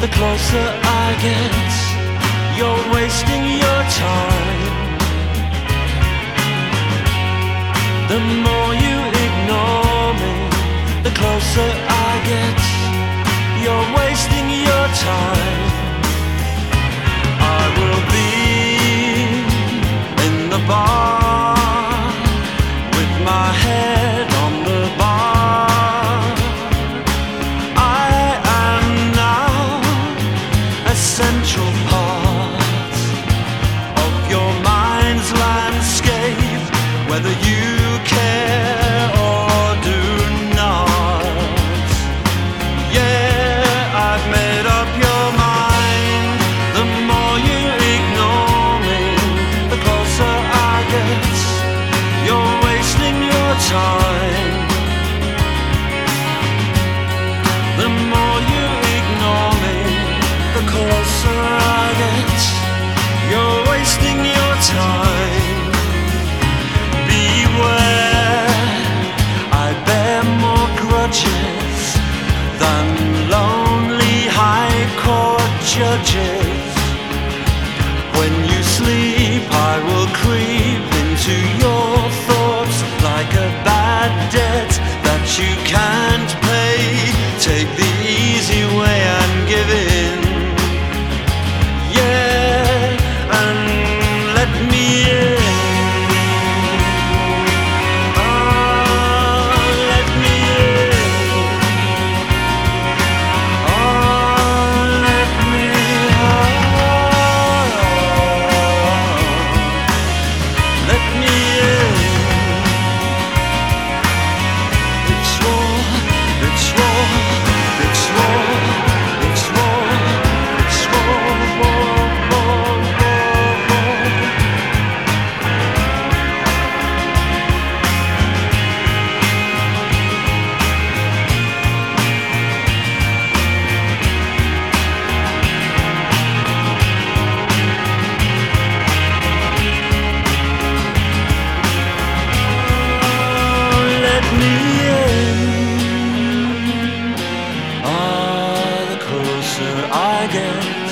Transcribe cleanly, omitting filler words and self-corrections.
The closer I get, you're wasting your time. The more you ignore me, the closer I get, you're wasting your time. I will be in the bar with my head on the bar. I am now a central part of your mind's landscape, whether you care or do not. Yeah, I've made up your mind. The more you ignore me, the closer I get, you're wasting your time. The more you ignore me, the closer I get, you're wasting your time. Beware, I bear more grudges than lonely high court judges. When you sleep, I will creep into your thoughts like a bad debt that you can't pay. Take the easy way and give in. Yeah, and let me in. Oh, let me in. Oh, let me out. Let me in. It's war, it's war, it's war, it's war, it's war, war, war, war, war. Let me in. Ah, the closer I get,